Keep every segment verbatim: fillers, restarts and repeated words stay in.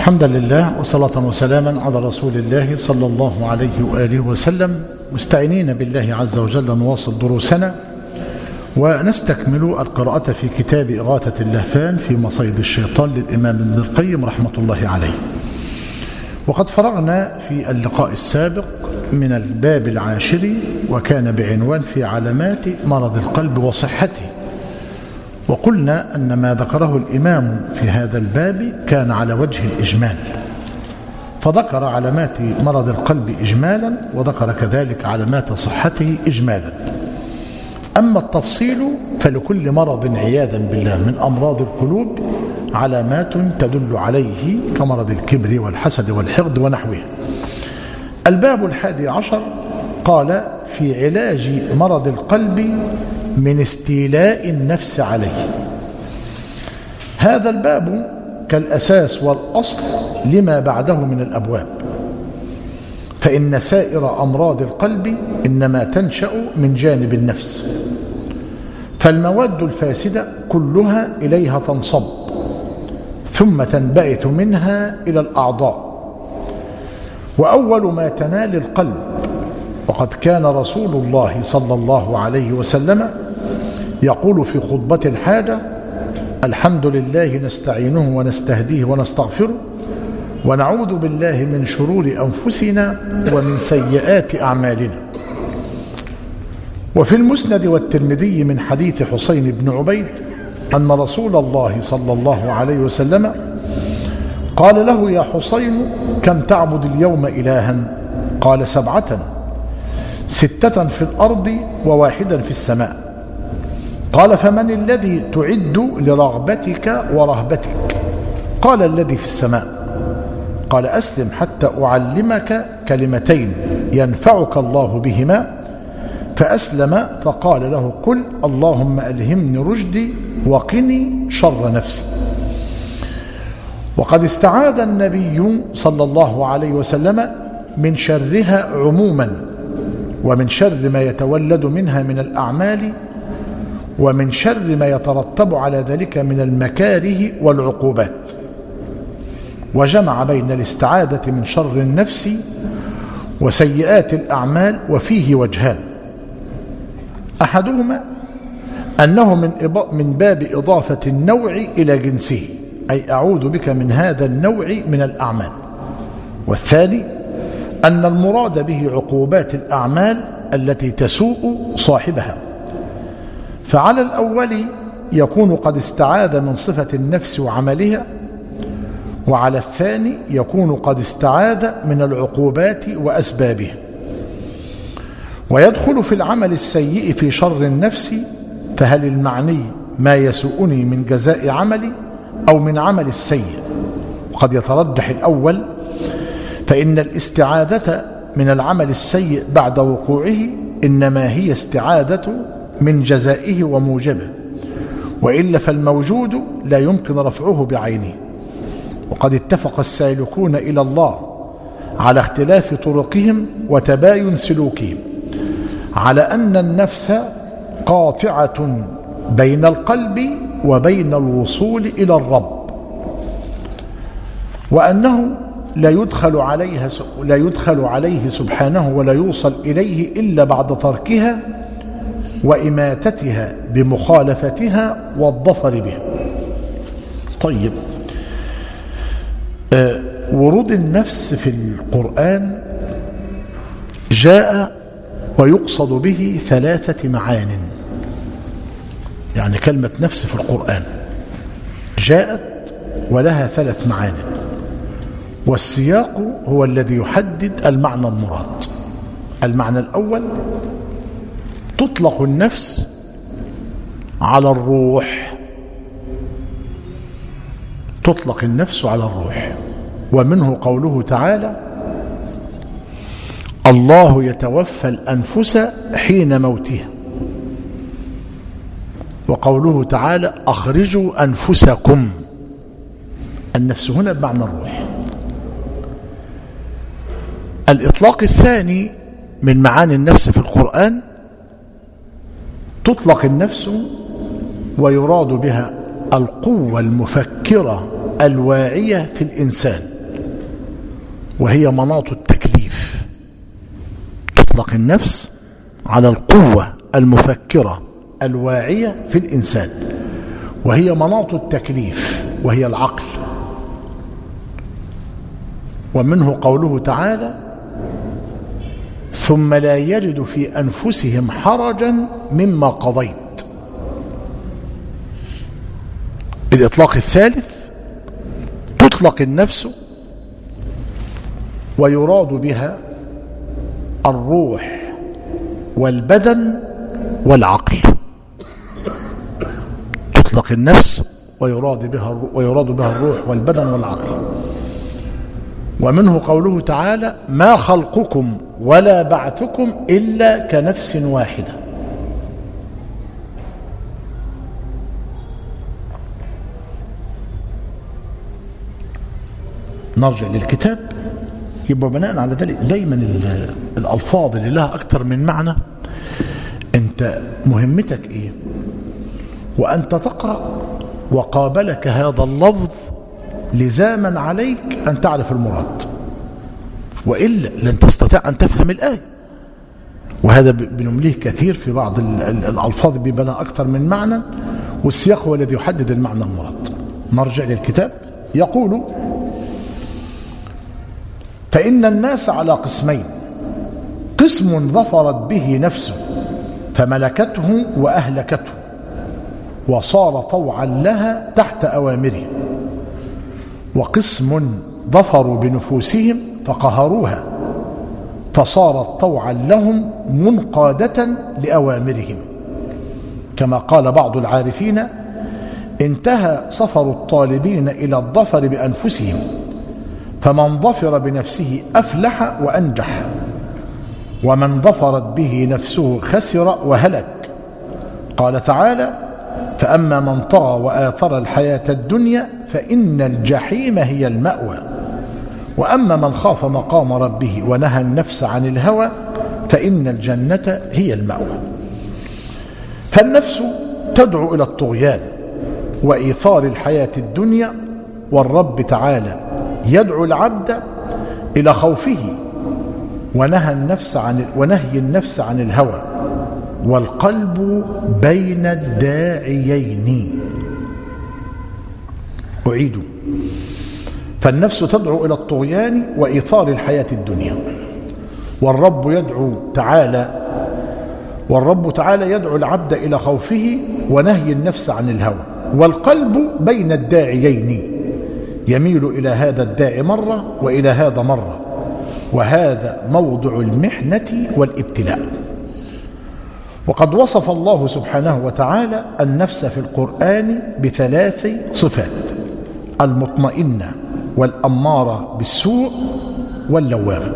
حمدا لله وصلاة وسلاما على رسول الله صلى الله عليه وآله وسلم، مستعينين بالله عز وجل نواصل دروسنا ونستكمل القراءة في كتاب إغاثة اللهفان في مصيد الشيطان للإمام ابن القيم رحمة الله عليه. وقد فرغنا في اللقاء السابق من الباب العاشر وكان بعنوان في علامات مرض القلب وصحته، وقلنا أن ما ذكره الإمام في هذا الباب كان على وجه الإجمال، فذكر علامات مرض القلب إجمالا وذكر كذلك علامات صحته إجمالا. أما التفصيل فلكل مرض عياذا بالله من أمراض القلوب علامات تدل عليه كمرض الكبر والحسد والحقد ونحوه. الباب الحادي عشر قال في علاج مرض القلب من استيلاء النفس عليه. هذا الباب كالأساس والأصل لما بعده من الأبواب، فإن سائر أمراض القلب إنما تنشأ من جانب النفس، فالمواد الفاسدة كلها إليها تنصب ثم تنبعث منها إلى الأعضاء. وأول ما تنال القلب، وقد كان رسول الله صلى الله عليه وسلم يقول في خطبة الحاجة: الحمد لله نستعينه ونستهديه ونستغفره ونعوذ بالله من شرور أنفسنا ومن سيئات أعمالنا. وفي المسند والترمذي من حديث حسين بن عبيد أن رسول الله صلى الله عليه وسلم قال له: يا حسين كم تعبد اليوم إلها؟ قال: سبعة، ستة في الأرض وواحدا في السماء. قال: فمن الذي تعد لرغبتك ورهبتك؟ قال: الذي في السماء. قال: أسلم حتى أعلمك كلمتين ينفعك الله بهما. فأسلم فقال له: قل اللهم ألهمني رشدي وقني شر نفسي. وقد استعاذ النبي صلى الله عليه وسلم من شرها عموما، ومن شر ما يتولد منها من الأعمال، ومن شر ما يترتب على ذلك من المكاره والعقوبات. وجمع بين الاستعاذة من شر النفس وسيئات الأعمال، وفيه وجهان: أحدهما أنه من من باب إضافة النوع إلى جنسه، أي أعوذ بك من هذا النوع من الأعمال. والثاني أن المراد به عقوبات الأعمال التي تسوء صاحبها. فعلى الأول يكون قد استعاذ من صفة النفس وعملها، وعلى الثاني يكون قد استعاذ من العقوبات وأسبابها. ويدخل في العمل السيء في شر النفس، فهل المعني ما يسوءني من جزاء عملي أو من عمل السيء؟ وقد يترجح الأول، فإن الاستعاذة من العمل السيء بعد وقوعه إنما هي استعاذة من جزائه وموجبه، وإلا فالموجود لا يمكن رفعه بعينه. وقد اتفق السالكون إلى الله على اختلاف طرقهم وتباين سلوكهم على أن النفس قاطعة بين القلب وبين الوصول إلى الرب، وأنه لا يدخل عليها لا يدخل عليه سبحانه ولا يوصل إليه إلا بعد تركها وإماتتها بمخالفتها والظفر بها. طيب، آه ورود النفس في القرآن جاء ويقصد به ثلاثة معان. يعني كلمة نفس في القرآن جاءت ولها ثلاث معان، والسياق هو الذي يحدد المعنى المراد. المعنى الأول: تطلق النفس على الروح، تطلق النفس على الروح، ومنه قوله تعالى: الله يتوفى الأنفس حين موتها. وقوله تعالى: أخرجوا أنفسكم. النفس هنا بمعنى الروح. الإطلاق الثاني من معاني النفس في القرآن: تطلق النفس ويراد بها القوة المفكرة الواعية في الإنسان، وهي مناط التكليف. تطلق النفس على القوة المفكرة الواعية في الإنسان، وهي مناط التكليف وهي العقل. ومنه قوله تعالى: ثم لا يجد في أنفسهم حرجا مما قضيت. الإطلاق الثالث: تطلق النفس ويراد بها الروح والبدن والعقل. تطلق النفس ويراد بها ويراد بها الروح والبدن والعقل. ومنه قوله تعالى: ما خلقكم ولا بعثكم إلا كنفس واحدة. نرجع للكتاب. يبقى بناء على ذلك دايما الألفاظ اللي لها أكثر من معنى أنت مهمتك إيه؟ وأنت تقرأ وقابلك هذا اللفظ لزاما عليك أن تعرف المراد، وإلا لن تستطيع أن تفهم الآية. وهذا بنمليه كثير في بعض الألفاظ بيبقى لها أكثر من معنى، والسياق هو الذي يحدد المعنى المراد. نرجع للكتاب. يقول: فإن الناس على قسمين: قسم ظفرت به نفسه فملكته وأهلكته وصار طوعا لها تحت أوامره، وقسم ظفروا بنفوسهم فقهروها فصارت طوعا لهم منقادة لأوامرهم. كما قال بعض العارفين: انتهى سفر الطالبين إلى الظفر بأنفسهم، فمن ظفر بنفسه أفلح وأنجح، ومن ظفرت به نفسه خسر وهلك. قال تعالى: فأما من طغى وآثر الحياة الدنيا فإن الجحيم هي المأوى، وأما من خاف مقام ربه ونهى النفس عن الهوى فإن الجنة هي المأوى. فالنفس تدعو إلى الطغيان وإيثار الحياة الدنيا، والرب تعالى يدعو العبد إلى خوفه ونهى النفس عن ونهي النفس عن الهوى، والقلب بين الداعيين. أعيد: فالنفس تدعو إلى الطغيان وإيثار الحياة الدنيا، والرب يدعو تعالى والرب تعالى يدعو العبد إلى خوفه ونهي النفس عن الهوى، والقلب بين الداعيين، يميل إلى هذا الداعي مرة وإلى هذا مرة، وهذا موضع المحنة والابتلاء. وقد وصف الله سبحانه وتعالى النفس في القرآن بثلاث صفات: المطمئنة والأمارة بالسوء واللوامة.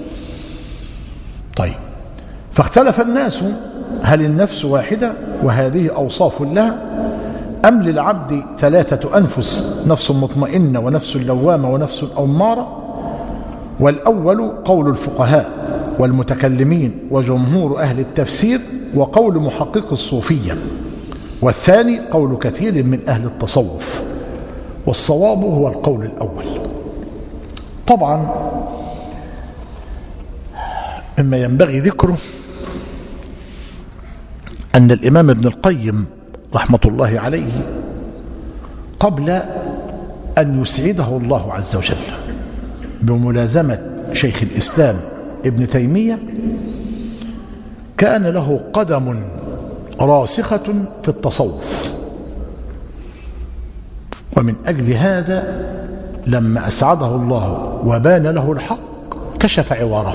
طيب، فاختلف الناس هل النفس واحدة وهذه أوصاف لها، أم للعبد ثلاثة أنفس: نفس مطمئنة ونفس لوامة ونفس أمارة؟ والأول قول الفقهاء والمتكلمين وجمهور أهل التفسير وقول محقق الصوفية، والثاني قول كثير من أهل التصوف، والصواب هو القول الأول. طبعا مما ينبغي ذكره أن الإمام ابن القيم رحمة الله عليه قبل أن يسعده الله عز وجل بملازمة شيخ الإسلام ابن تيمية كان له قدم راسخة في التصوف، ومن أجل هذا لما أسعده الله وبان له الحق كشف عواره.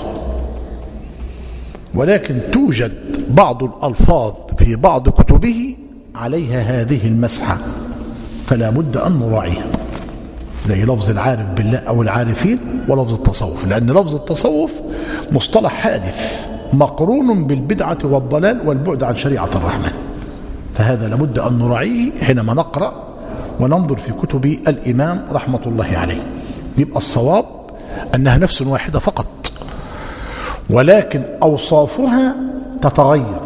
ولكن توجد بعض الألفاظ في بعض كتبه عليها هذه المسحة، فلا بد أن نراعيها، زي لفظ العارف بالله أو العارفين ولفظ التصوف، لأن لفظ التصوف مصطلح حادث مقرون بالبدعة والضلال والبعد عن شريعة الرحمن، فهذا لابد أن نراعيه حينما نقرأ وننظر في كتب الإمام رحمة الله عليه. يبقى الصواب أنها نفس واحدة فقط، ولكن أوصافها تتغير.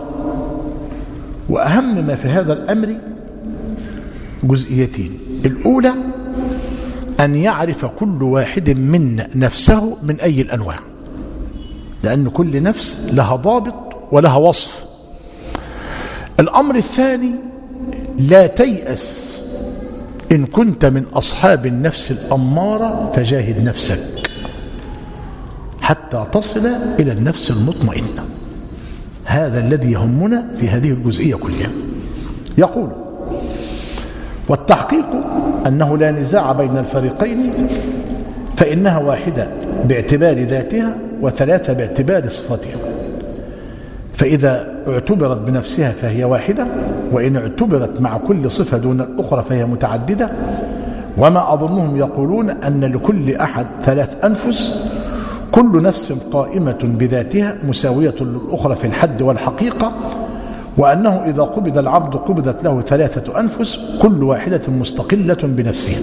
وأهم ما في هذا الأمر جزئيتين: الأولى أن يعرف كل واحد منا نفسه من أي الأنواع، لأن كل نفس لها ضابط ولها وصف. الأمر الثاني، لا تيأس إن كنت من أصحاب النفس الأمارة فجاهد نفسك حتى تصل إلى النفس المطمئنة. هذا الذي يهمنا في هذه الجزئية كلها. يقول: والتحقيق أنه لا نزاع بين الفريقين، فإنها واحدة باعتبار ذاتها وثلاثة باعتبار صفتها. فإذا اعتبرت بنفسها فهي واحدة، وإن اعتبرت مع كل صفة دون الأخرى فهي متعددة. وما أظنهم يقولون أن لكل أحد ثلاث أنفس، كل نفس قائمة بذاتها مساوية للأخرى في الحد والحقيقة، وأنه إذا قبض العبد قبضت له ثلاثة أنفس كل واحدة مستقلة بنفسها.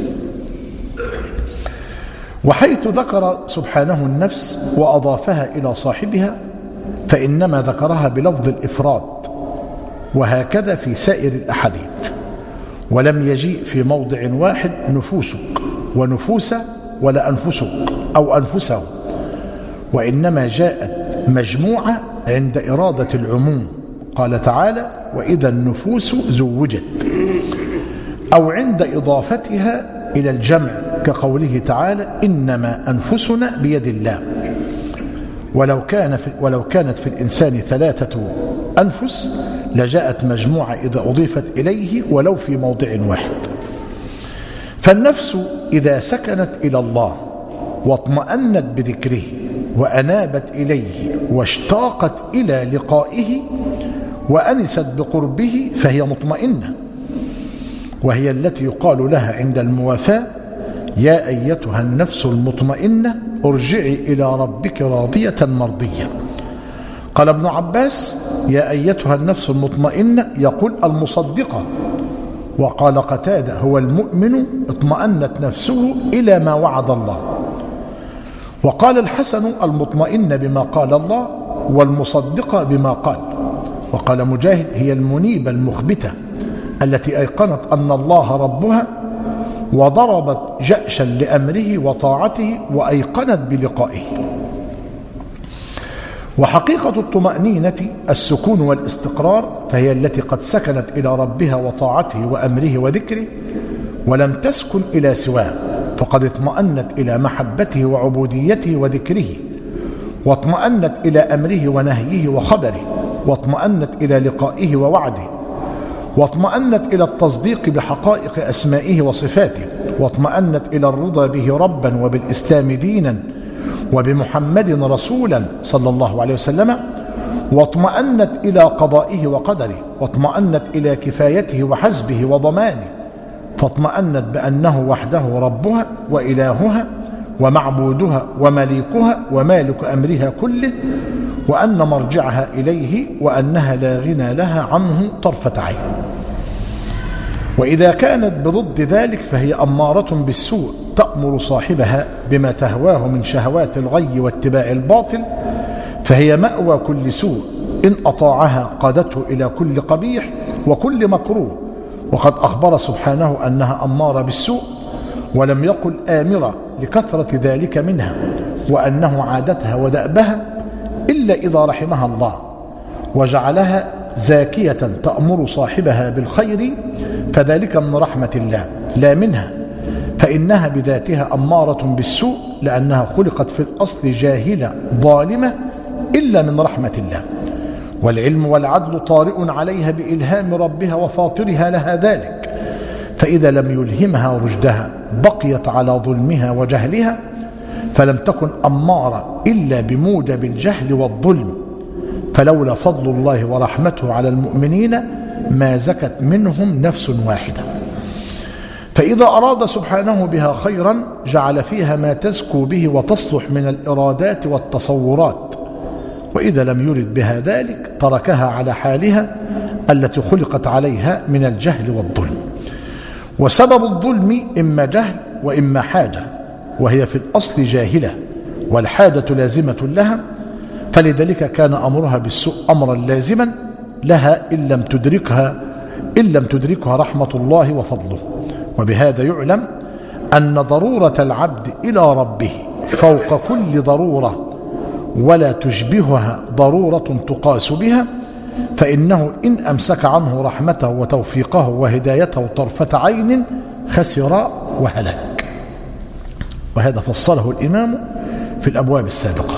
وحيث ذكر سبحانه النفس وأضافها إلى صاحبها فإنما ذكرها بلفظ الإفراد، وهكذا في سائر الأحاديث. ولم يجيء في موضع واحد نفوسك ونفوس ولا أنفسك أو أنفسه، وإنما جاءت مجموعة عند إرادة العموم. قال تعالى: وإذا النفوس زوجت، أو عند إضافتها إلى الجمع كقوله تعالى: إنما أنفسنا بيد الله. ولو كان في ولو كانت في الإنسان ثلاثة أنفس لجاءت مجموعة إذا أضيفت إليه ولو في موضع واحد. فالنفس إذا سكنت إلى الله واطمأنت بذكره وأنابت إليه واشتاقت إلى لقائه وأنست بقربه فهي مطمئنة، وهي التي يقال لها عند الموافاة: يا أيتها النفس المطمئنة ارجعي إلى ربك راضية مرضية. قال ابن عباس: يا أيتها النفس المطمئنة يقول المصدقة. وقال قتادة: هو المؤمن اطمأنت نفسه إلى ما وعد الله. وقال الحسن: المطمئنة بما قال الله، والمصدقة بما قال. وقال مجاهد: هي المنيبة المخبتة التي أيقنت أن الله ربها وضربت جأشا لأمره وطاعته وأيقنت بلقائه. وحقيقة الطمأنينة السكون والاستقرار، فهي التي قد سكنت إلى ربها وطاعته وأمره وذكره ولم تسكن إلى سواه، فقد اطمأنت إلى محبته وعبوديته وذكره، واطمأنت إلى أمره ونهيه وخبره، واطمأنت إلى لقائه ووعده، واطمأنت إلى التصديق بحقائق أسمائه وصفاته، واطمأنت إلى الرضا به ربا وبالإسلام دينا وبمحمد رسولا صلى الله عليه وسلم، واطمأنت إلى قضائه وقدره، واطمأنت إلى كفايته وحسبه وضمانه، فاطمأنت بأنه وحده ربها وإلهها ومعبودها ومليكها ومالك أمرها كله، وأن مرجعها إليه، وأنها لا غنى لها عنه طرفة عين. وإذا كانت بضد ذلك فهي أمارة بالسوء، تأمر صاحبها بما تهواه من شهوات الغي واتباع الباطل، فهي مأوى كل سوء، إن أطاعها قادته إلى كل قبيح وكل مكروه. وقد أخبر سبحانه أنها أمارة بالسوء، ولم يقل آمرة لكثرة ذلك منها، وأنه عادتها ودأبها إلا إذا رحمها الله وجعلها زاكية تأمر صاحبها بالخير، فذلك من رحمة الله لا منها، فإنها بذاتها أمارة بالسوء، لأنها خلقت في الأصل جاهلة ظالمة إلا من رحمة الله. والعلم والعدل طارئ عليها بإلهام ربها وفاطرها لها ذلك، فإذا لم يلهمها رشدها بقيت على ظلمها وجهلها، فلم تكن أمارة إلا بموجب الجهل والظلم. فلولا فضل الله ورحمته على المؤمنين ما زكت منهم نفس واحدة. فإذا أراد سبحانه بها خيرا جعل فيها ما تزكو به وتصلح من الإرادات والتصورات، وإذا لم يرد بها ذلك تركها على حالها التي خلقت عليها من الجهل والظلم. وسبب الظلم إما جهل وإما حاجة، وهي في الأصل جاهلة، والحاجة لازمة لها، فلذلك كان أمرها بالسوء أمرا لازما لها إن لم تدركها إن لم تدركها رحمة الله وفضله. وبهذا يعلم أن ضرورة العبد إلى ربه فوق كل ضرورة ولا تشبهها ضرورة تقاس بها، فإنه إن أمسك عنه رحمته وتوفيقه وهدايته طرفة عين خسر وهلك. وهذا فصله الإمام في الأبواب السابقة.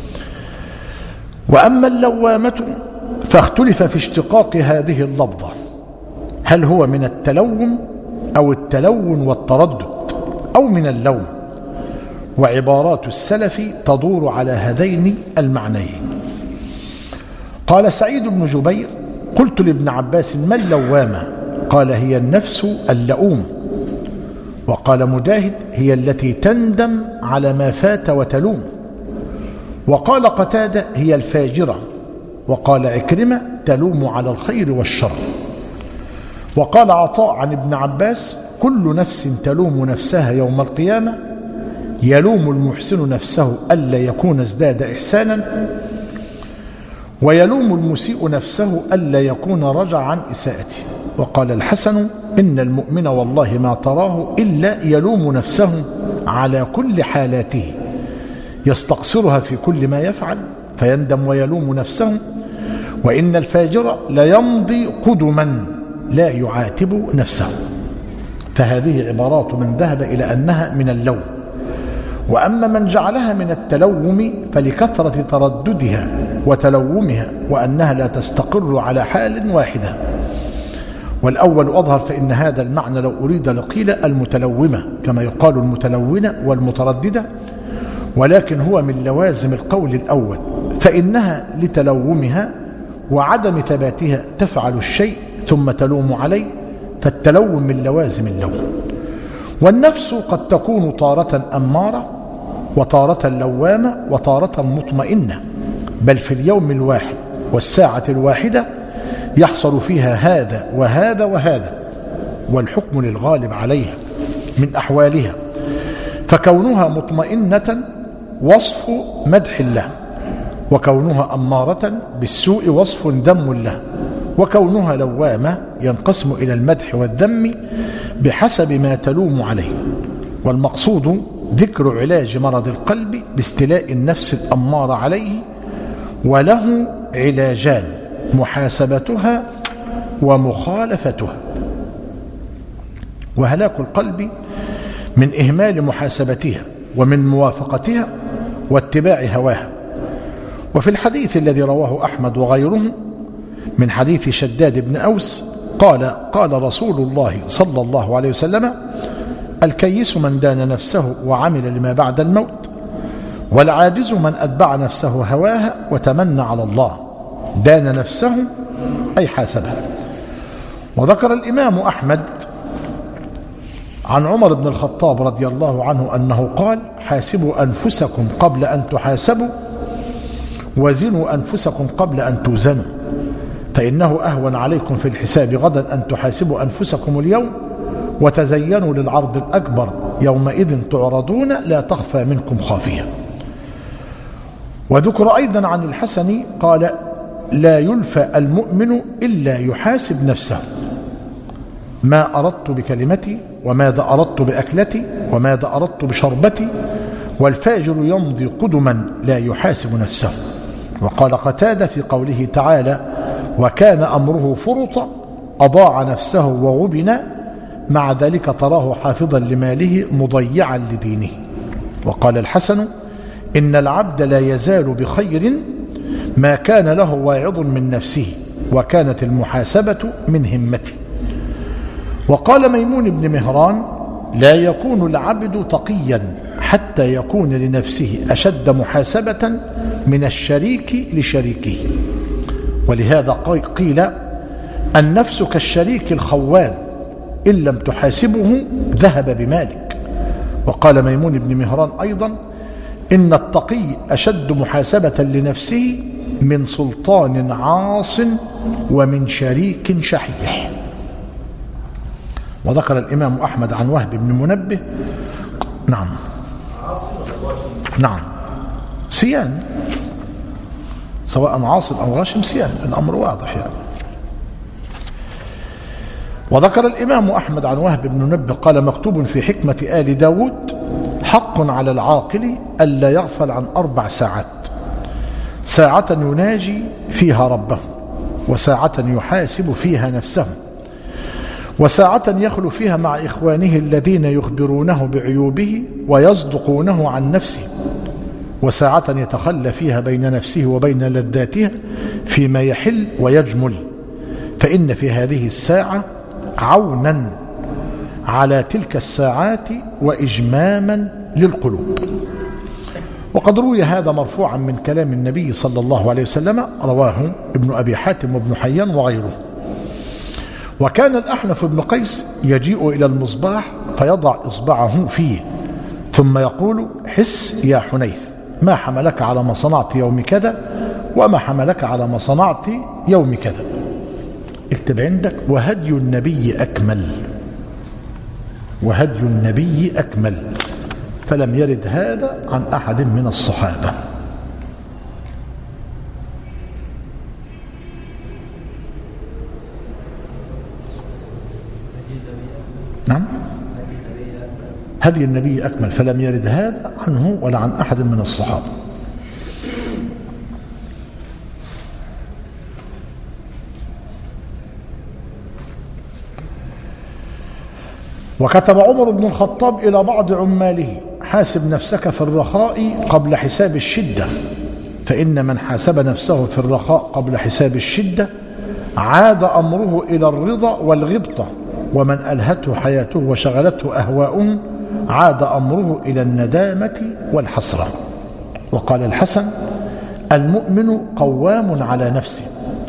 وأما اللوامة فاختلف في اشتقاق هذه اللفظة، هل هو من التلوم أو التلون والتردد أو من اللوم، وعبارات السلف تدور على هذين المعنيين. قال سعيد بن جبير: قلت لابن عباس: ما اللوامة؟ قال: هي النفس اللؤوم. وقال مجاهد: هي التي تندم على ما فات وتلوم. وقال قتادة: هي الفاجرة. وقال عكرمة: تلوم على الخير والشر. وقال عطاء عن ابن عباس: كل نفس تلوم نفسها يوم القيامة، يلوم المحسن نفسه ألا يكون ازداد إحسانا، ويلوم المسيء نفسه ألا يكون رجع عن إساءته. وقال الحسن: إن المؤمن والله ما تراه إلا يلوم نفسه على كل حالاته، يستقصرها في كل ما يفعل فيندم ويلوم نفسه، وإن الفاجر ليمضي قدما لا يعاتب نفسه. فهذه عبارات من ذهب إلى أنها من اللوم. وأما من جعلها من التلوم فلكثرة ترددها وتلومها وأنها لا تستقر على حال واحدة. والأول أظهر، فإن هذا المعنى لو أريد لقيل المتلومة كما يقال المتلونة والمترددة، ولكن هو من لوازم القول الأول، فإنها لتلومها وعدم ثباتها تفعل الشيء ثم تلوم عليه، فالتلوم من لوازم اللوم. والنفس قد تكون طارة أمارة وطارة لوامة وطارة مطمئنة، بل في اليوم الواحد والساعة الواحدة يحصل فيها هذا وهذا وهذا، والحكم للغالب عليها من أحوالها. فكونها مطمئنة وصف مدح الله، وكونها أمارة بالسوء وصف ذم له، وكونها لوامة ينقسم إلى المدح والذم بحسب ما تلوم عليه. والمقصود ذكر علاج مرض القلب باستيلاء النفس الأمارة عليه، وله علاجان: محاسبتها ومخالفتها. وهلاك القلب من إهمال محاسبتها ومن موافقتها واتباع هواها. وفي الحديث الذي رواه أحمد وغيره من حديث شداد بن أوس قال: قال رسول الله صلى الله عليه وسلم: الكيس من دان نفسه وعمل لما بعد الموت، والعاجز من أتبع نفسه هواها وتمنى على الله. دان نفسه أي حاسبها. وذكر الإمام أحمد عن عمر بن الخطاب رضي الله عنه أنه قال: حاسبوا أنفسكم قبل أن تحاسبوا، وزنوا أنفسكم قبل أن توزنوا، فإنه أهون عليكم في الحساب غدا أن تحاسبوا أنفسكم اليوم، وتزينوا للعرض الأكبر يومئذ تعرضون لا تخفى منكم خافية. وذكر أيضا عن الحسن قال: لا يلفى المؤمن إلا يحاسب نفسه، ما أردت بكلمتي، وماذا أردت بأكلتي، وماذا أردت بشربتي، والفاجر يمضي قدما لا يحاسب نفسه. وقال قتادة في قوله تعالى: وكان أمره فرطا، أضاع نفسه وغبن، مع ذلك تراه حافظا لماله مضيعا لدينه. وقال الحسن: إن العبد لا يزال بخير ما كان له واعظ من نفسه، وكانت المحاسبة من همته. وقال ميمون بن مهران: لا يكون العبد تقيا حتى يكون لنفسه أشد محاسبة من الشريك لشريكه. ولهذا قيل: النفس كالشريك الخوان، إن لم تحاسبه ذهب بمالك. وقال ميمون بن مهران أيضا: إن التقي أشد محاسبة لنفسه من سلطان عاص ومن شريك شحيح. وذكر الإمام أحمد عن وهب بن منبه نعم نعم سيان، سواء عاصم أو غاشم سيان، الأمر واضح يعني. وذكر الإمام أحمد عن وهب بن منبه قال مكتوب في حكمة آل داود حق على العاقل ألا يغفل عن أربع ساعات: ساعة يناجي فيها ربه، وساعة يحاسب فيها نفسه، وساعة يخلو فيها مع إخوانه الذين يخبرونه بعيوبه ويصدقونه عن نفسه، وساعة يتخلى فيها بين نفسه وبين لذاتها فيما يحل ويجمل، فإن في هذه الساعة عونا على تلك الساعات وإجماما للقلوب. وقد روي هذا مرفوعا من كلام النبي صلى الله عليه وسلم، رواه ابن أبي حاتم وابن حيان وغيره. وكان الأحنف بن قيس يجيء إلى المصباح فيضع إصبعه فيه ثم يقول: حس يا حنيف، ما حملك على ما صنعت يوم كذا، وما حملك على ما صنعت يوم كذا. اكتب عندك: وهدي النبي أكمل، وهدي النبي أكمل، فلم يرد هذا عن أحد من الصحابة. نعم، هدي النبي أكمل، فلم يرد هذا عنه ولا عن أحد من الصحابة. وكتب عمر بن الخطاب إلى بعض عماله: حاسب نفسك في الرخاء قبل حساب الشدة، فإن من حاسب نفسه في الرخاء قبل حساب الشدة عاد أمره إلى الرضا والغبطة، ومن ألهته حياته وشغلته أهواؤه عاد أمره إلى الندامة والحسرة. وقال الحسن: المؤمن قوام على نفسه،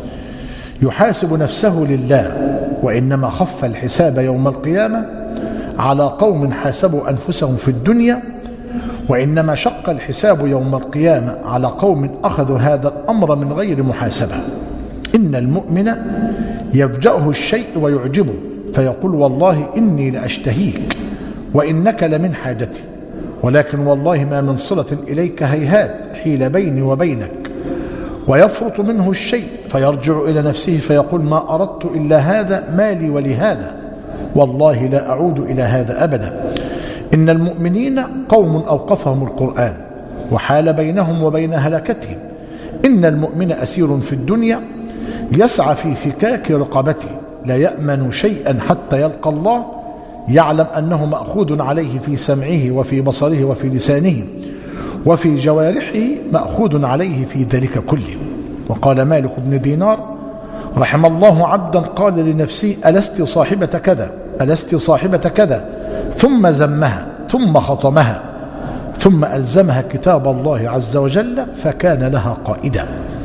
يحاسب نفسه لله، وإنما خف الحساب يوم القيامة على قوم حاسبوا أنفسهم في الدنيا، وإنما شق الحساب يوم القيامة على قوم أخذوا هذا الأمر من غير محاسبة. إن المؤمن يفجأه الشيء ويعجبه فيقول: والله إني لأشتهيك وإنك لمن حاجتي، ولكن والله ما من صلة إليك هيهات حيل بيني وبينك. ويفرط منه الشيء فيرجع إلى نفسه فيقول: ما أردت إلا هذا، مالي ولهذا، والله لا أعود إلى هذا أبدا. إن المؤمنين قوم أوقفهم القرآن وحال بينهم وبين هلكتهم. إن المؤمن أسير في الدنيا يسعى في فكاك رقبته، لا يأمن شيئا حتى يلقى الله، يعلم أنه مأخوذ عليه في سمعه وفي بصره وفي لسانه وفي جوارحه، مأخوذ عليه في ذلك كله. وقال مالك بن دينار: رحم الله عبدا قال لنفسه: ألست صاحبة كذا، ألست صاحبة كذا، ثم ذمها ثم خطمها ثم ألزمها كتاب الله عز وجل فكان لها قائدا.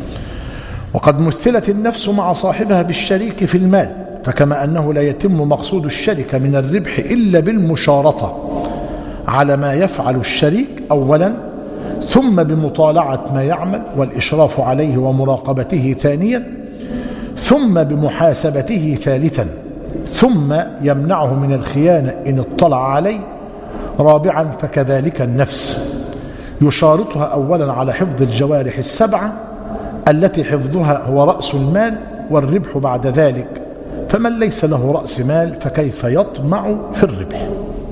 وقد مثلت النفس مع صاحبها بالشريك في المال، فكما أنه لا يتم مقصود الشركة من الربح إلا بالمشارطة على ما يفعل الشريك أولا، ثم بمطالعة ما يعمل والإشراف عليه ومراقبته ثانيا، ثم بمحاسبته ثالثا، ثم يمنعه من الخيانة إن اطلع عليه رابعا. فكذلك النفس يشارطها أولا على حفظ الجوارح السبعة التي حفظها هو رأس المال والربح بعد ذلك، فمن ليس له رأس مال فكيف يطمع في الربح؟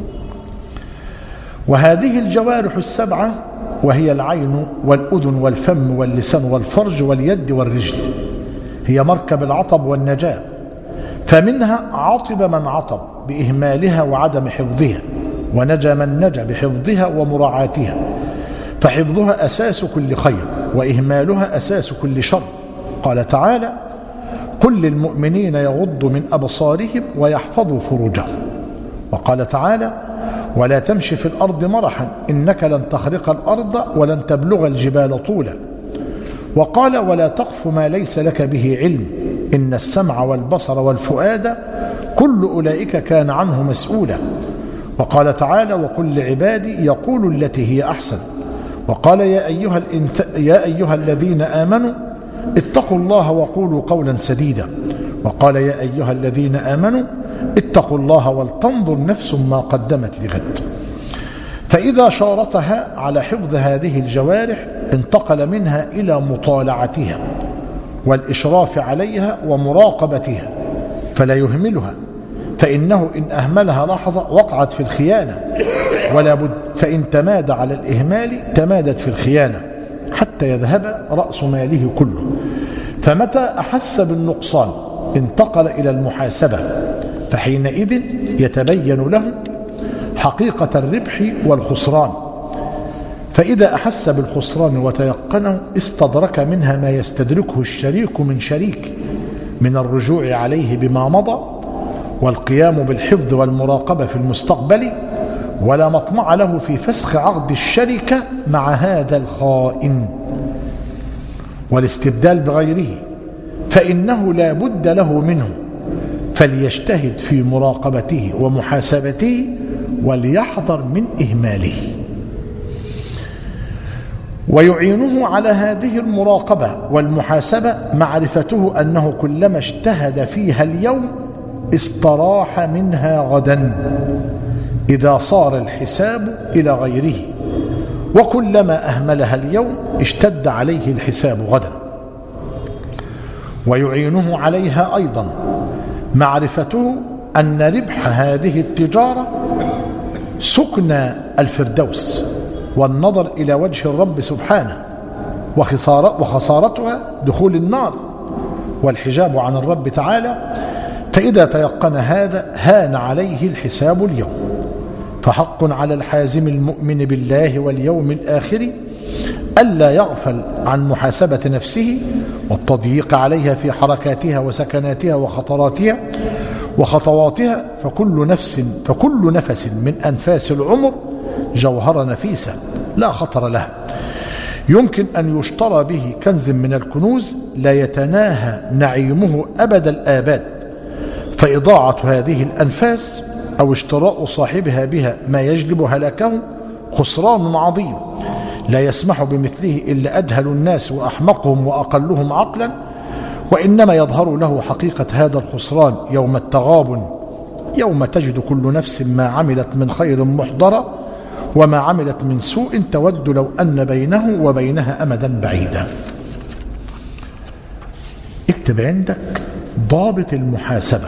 وهذه الجوارح السبعة وهي العين والأذن والفم واللسان والفرج واليد والرجل هي مركب العطب والنجاة، فمنها عطب من عطب بإهمالها وعدم حفظها، ونجا من نجا بحفظها ومراعاتها. فحفظها أساس كل خير، وإهمالها أساس كل شر. قال تعالى: قل للمؤمنين يغضوا من أبصارهم ويحفظوا فروجهم. وقال تعالى: ولا تمشي في الأرض مرحا إنك لن تخرق الأرض ولن تبلغ الجبال طولا. وقال: ولا تقف ما ليس لك به علم إن السمع والبصر والفؤاد كل أولئك كان عنه مسؤولا. وقال تعالى: وقل لعبادي يقولوا التي هي أحسن. وقال: يا أيها, الإنث... يا أيها الذين آمنوا اتقوا الله وقولوا قولا سديدا. وقال: يا أيها الذين آمنوا اتقوا الله ولتنظر نفس ما قدمت لغد. فإذا شارطها على حفظ هذه الجوارح انتقل منها إلى مطالعتها والإشراف عليها ومراقبتها، فلا يهملها، فإنه إن أهملها لحظة وقعت في الخيانة، ولا بد فإن تمادى على الإهمال تمادت في الخيانة حتى يذهب رأس ماله كله. فمتى أحس بالنقصان انتقل إلى المحاسبة، فحينئذ يتبين له حقيقة الربح والخسران. فإذا أحس بالخسران وتيقنه استدرك منها ما يستدركه الشريك من شريك من الرجوع عليه بما مضى والقيام بالحفظ والمراقبة في المستقبل، ولا مطمع له في فسخ عقد الشركة مع هذا الخائن والاستبدال بغيره، فإنه لا بد له منه، فليجتهد في مراقبته ومحاسبته وليحذر من إهماله. ويعينه على هذه المراقبة والمحاسبة معرفته أنه كلما اجتهد فيها اليوم استراح منها غدا إذا صار الحساب إلى غيره، وكلما أهملها اليوم اشتد عليه الحساب غدا. ويعينه عليها أيضا معرفته أن ربح هذه التجارة سكنى الفردوس والنظر إلى وجه الرب سبحانه، وخسارتها دخول النار والحجاب عن الرب تعالى. فإذا تيقن هذا هان عليه الحساب اليوم. فحق على الحازم المؤمن بالله واليوم الآخر ألا يغفل عن محاسبة نفسه والتضييق عليها في حركاتها وسكناتها وخطراتها وخطواتها، فكل نفس فكل نفس من أنفاس العمر جوهرة نفيسة لا خطر لها، يمكن أن يشترى به كنز من الكنوز لا يتناهى نعيمه أبد الآباد. فإضاعة هذه الأنفاس أو اشتراء صاحبها بها ما يجلب هلاكه خسران عظيم لا يسمح بمثله إلا أجهل الناس وأحمقهم وأقلهم عقلا، وإنما يظهر له حقيقة هذا الخسران يوم التغابن، يوم تجد كل نفس ما عملت من خير محضرة وما عملت من سوء تود لو أن بينه وبينها أمدا بعيدا. اكتب عندك ضابط المحاسبة.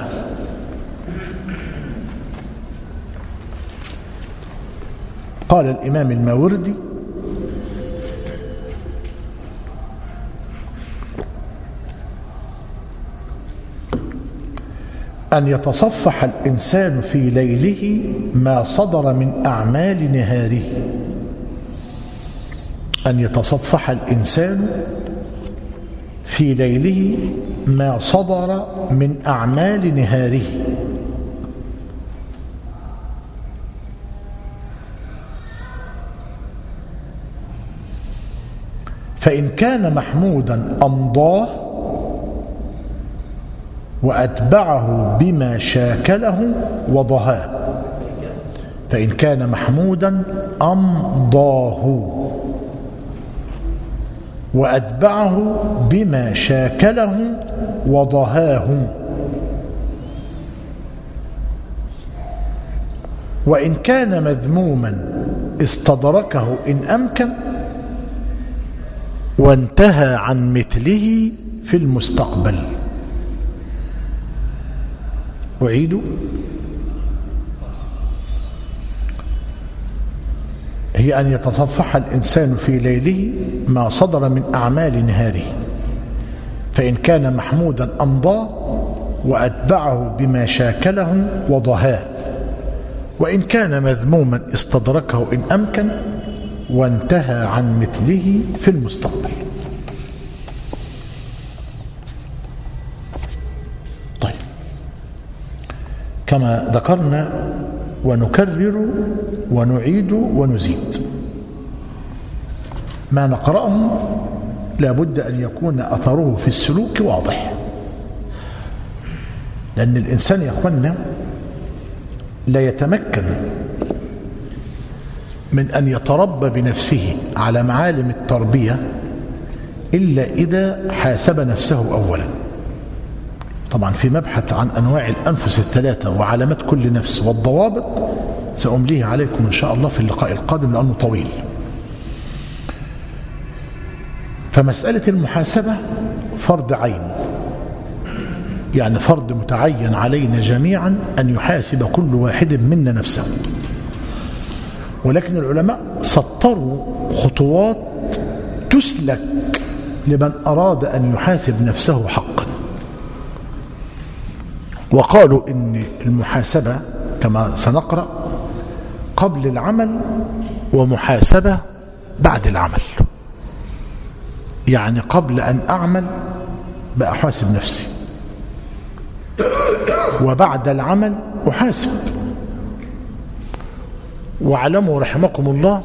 قال الإمام الماوردي: أن يتصفح الإنسان في ليله ما صدر من أعمال نهاره. أن يتصفح الإنسان في ليله ما صدر من أعمال نهاره. فإن كان محمودا أمضاه وأتبعه بما شاكله وضهاه. فإن كان محمودا أمضاه وأتبعه بما شاكله وضهاه. وإن كان مذموما استدركه إن أمكن وانتهى عن مثله في المستقبل. أعيد: هي أن يتصفح الإنسان في ليله ما صدر من أعمال نهاره. فإن كان محمودا أمضاه وأتبعه بما شاكله وضهاه. وإن كان مذموما استدركه إن أمكن وانتهى عن مثله في المستقبل. طيب، كما ذكرنا ونكرر ونعيد ونزيد، ما نقرأه لابد أن يكون أثره في السلوك واضح، لأن الإنسان يا أخوانا لا يتمكن من أن يتربى بنفسه على معالم التربية إلا إذا حاسب نفسه أولا. طبعا في مبحث عن أنواع الأنفس الثلاثة وعلامات كل نفس والضوابط سأمليه عليكم إن شاء الله في اللقاء القادم لأنه طويل. فمسألة المحاسبة فرض عين، يعني فرض متعين علينا جميعا أن يحاسب كل واحد منا نفسه، ولكن العلماء سطروا خطوات تسلك لمن أراد أن يحاسب نفسه حقا، وقالوا إن المحاسبة كما سنقرأ قبل العمل ومحاسبة بعد العمل. يعني قبل أن أعمل بأحاسب نفسي، وبعد العمل أحاسب. واعلموا رحمكم الله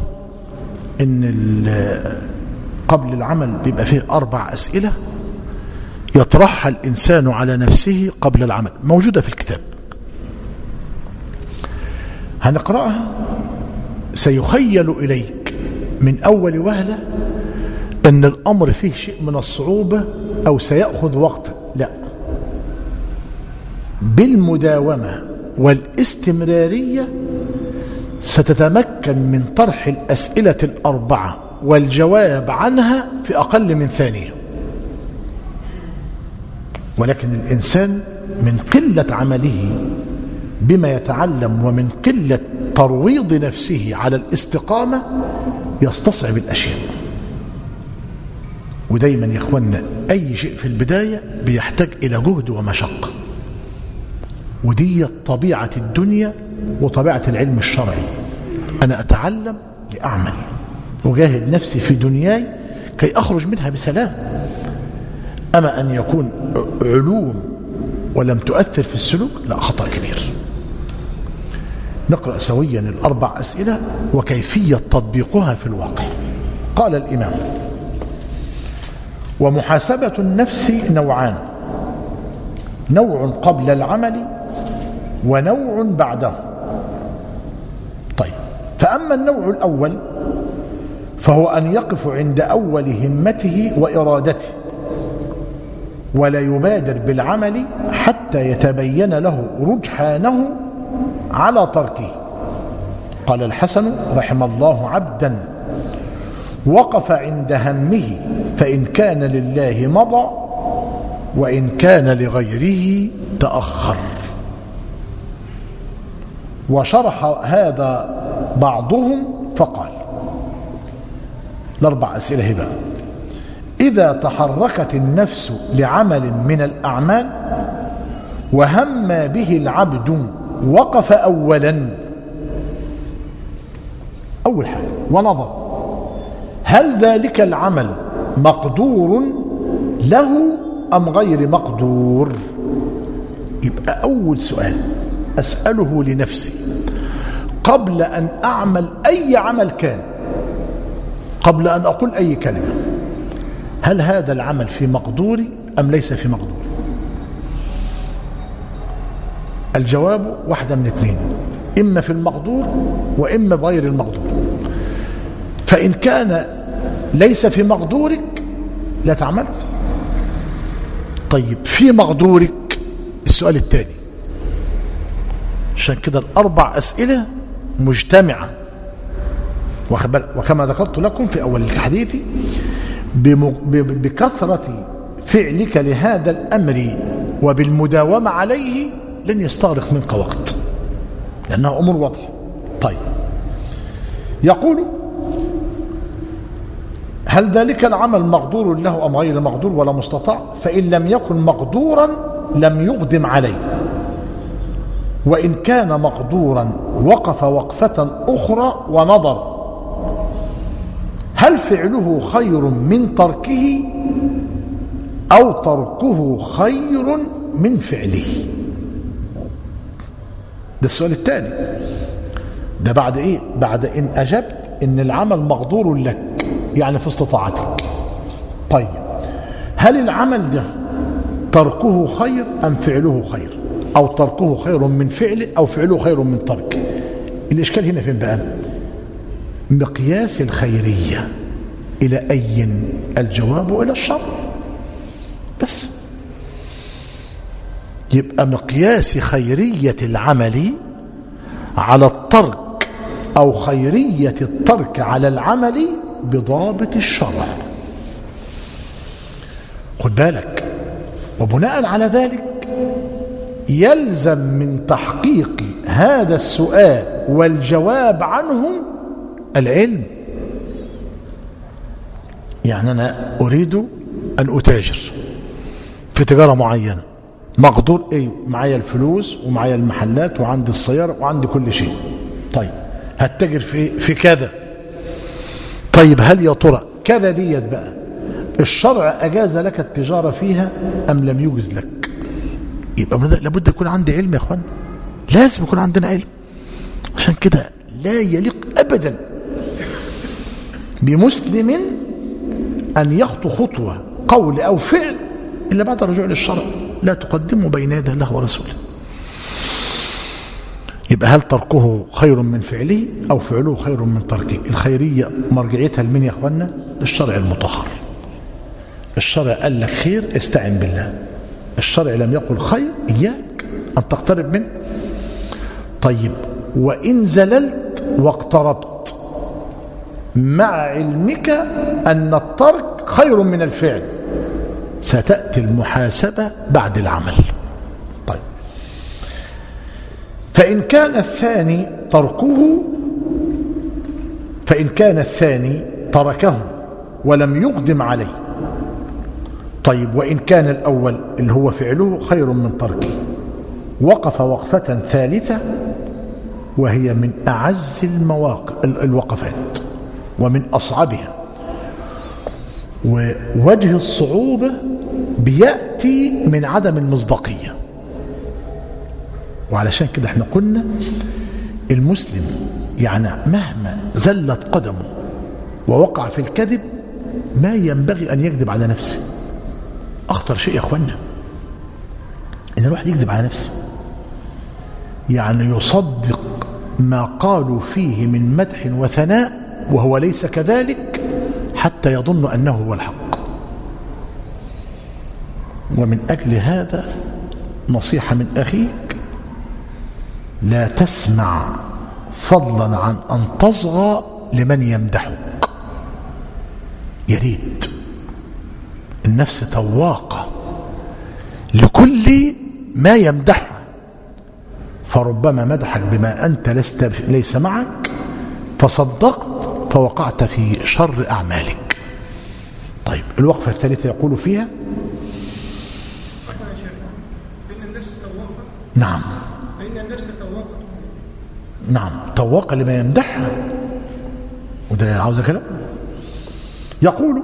إن قبل العمل بيبقى فيه أربع أسئلة يطرحها الإنسان على نفسه قبل العمل، موجودة في الكتاب هنقرأها. سيخيل إليك من أول وهلة أن الأمر فيه شيء من الصعوبة أو سيأخذ وقت، لا، بالمداومة والاستمرارية ستتمكن من طرح الأسئلة الأربعة والجواب عنها في أقل من ثانية. ولكن الإنسان من قلة عمله بما يتعلم ومن قلة ترويض نفسه على الاستقامة يستصعب الأشياء. ودايما يا إخوانا أي شيء في البداية بيحتاج إلى جهد ومشقة، ودي طبيعة الدنيا وطبيعة العلم الشرعي. أنا أتعلم لأعمل، أجاهد نفسي في دنياي كي أخرج منها بسلام. أما أن يكون علوم ولم تؤثر في السلوك، لا، خطأ كبير. نقرأ سويا الأربع أسئلة وكيفية تطبيقها في الواقع. قال الإمام: ومحاسبة النفس نوعان، نوع قبل العمل ونوع بعده. طيب، فأما النوع الأول فهو أن يقف عند أول همته وإرادته ولا يبادر بالعمل حتى يتبين له رجحانه على تركه. قال الحسن رحم الله عبدا وقف عند همه فإن كان لله مضى وإن كان لغيره تأخر. وشرح هذا بعضهم فقال: الأربع أسئلة هبا: إذا تحركت النفس لعمل من الأعمال وهم به العبد وقف أولا، أول حاجة، ونظر هل ذلك العمل مقدور له أم غير مقدور. يبقى أول سؤال أسأله لنفسي قبل أن أعمل أي عمل كان، قبل أن أقول أي كلمة: هل هذا العمل في مقدوري أم ليس في مقدوري؟ الجواب واحدة من اثنين، إما في المقدور وإما بغير المقدور. فإن كان ليس في مقدورك لا تعمل. طيب، في مقدورك السؤال الثاني. عشان كده الأربع أسئلة مجتمعة، وكما ذكرت لكم في أول الحديث بكثرة فعلك لهذا الأمر وبالمداومة عليه لن يستغرق منك وقت، لأنها أمور واضحة. طيب، يقول: هل ذلك العمل مقدور له أم غير مقدور ولا مستطاع؟ فإن لم يكن مقدورا لم يقدم عليه، وإن كان مقدورا وقف وقفة أخرى ونظر هل فعله خير من تركه أو تركه خير من فعله. ده السؤال الثاني. ده بعد إيه؟ بعد إن أجبت إن العمل مقدور لك، يعني في استطاعتك. طيب، هل العمل ده تركه خير أم فعله خير، أو تركه خير من فعله أو فعله خير من ترك؟ الإشكال هنا فين بقى؟ مقياس الخيرية إلى أي؟ الجواب إلى الشر بس. يبقى مقياس خيرية العمل على الترك أو خيرية الترك على العمل بضابط الشرع. خد بالك. وبناء على ذلك يلزم من تحقيق هذا السؤال والجواب عنه العلم. يعني أنا أريد أن أتاجر في تجارة معينة، مقدور إيه؟ معايا الفلوس ومعايا المحلات وعندي السيارة وعندي كل شيء. طيب هتتاجر في في كذا. طيب هل يا ترى كذا ديت بقى الشرع أجاز لك التجارة فيها أم لم يجز لك؟ يبقى لابد يكون عندي علم يا اخوان، لازم يكون عندنا علم. عشان كده لا يليق أبدا بمسلم أن يخطو خطوة قول أو فعل إلا بعد الرجوع للشرع، لا تقدمه بين يدي الله ورسوله. يبقى هل تركه خير من فعله أو فعله خير من تركه؟ الخيرية مرجعيتها لمن يا اخوانا؟ للشرع المطهر. الشرع قال لك خير استعن بالله، الشرع لم يقل خير إياك أن تقترب منه. طيب وإن زللت واقتربت مع علمك أن الترك خير من الفعل، ستأتي المحاسبة بعد العمل. طيب فإن كان الثاني تركه فإن كان الثاني تركه ولم يقدم عليه. طيب وإن كان الأول اللي هو فعله خير من تركه، وقف وقفة ثالثة وهي من أعز المواقف الوقفات ومن أصعبها، ووجه الصعوبة بيأتي من عدم المصداقية. وعلشان كده احنا قلنا المسلم يعني مهما زلت قدمه ووقع في الكذب ما ينبغي أن يكذب على نفسه. أخطر شيء يا أخوانا إن الواحد يكذب على نفسه، يعني يصدق ما قالوا فيه من مدح وثناء وهو ليس كذلك حتى يظن أنه هو الحق. ومن أجل هذا نصيحة من أخيك: لا تسمع فضلا عن أن تصغى لمن يمدحك. يريد النفس تواقة لكل ما يمدحها، فربما مدحك بما أنت لست ليس معك فصدقت فوقعت في شر أعمالك. طيب الوقفة الثالثة يقول فيها إن النفس تواقة. نعم إن النفس تواقة. نعم تواقة لما يمدحها، وده عاوز كلام. يقول: